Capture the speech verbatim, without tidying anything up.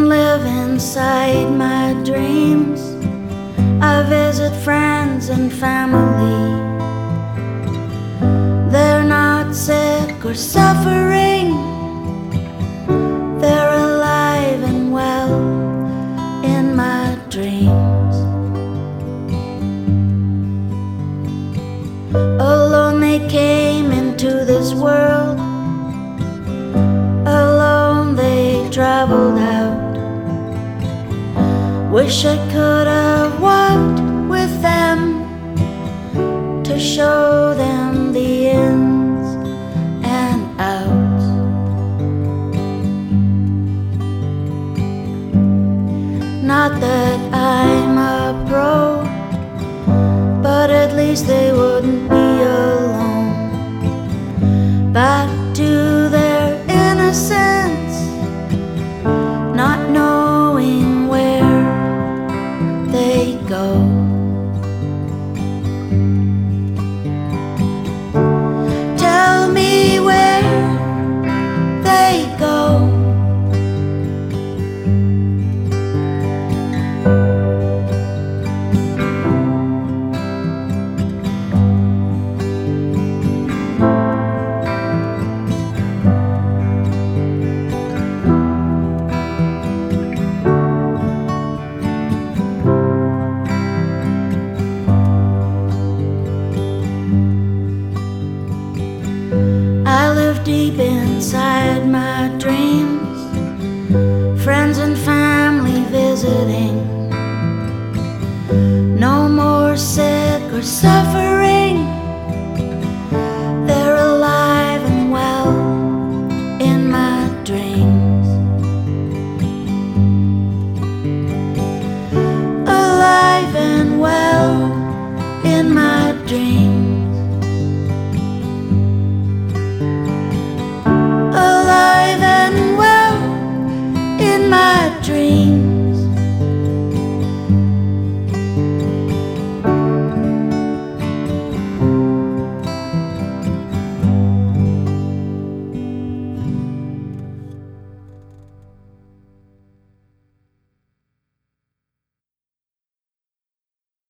live inside my dreams. I visit friends and family. They're not sick or suffering. They're alive and well in my dreams. Alone they came into this world. Alone they traveled out. Wish I could have walked with them to show them the ins and outs. Not that I'm a pro, but at least they would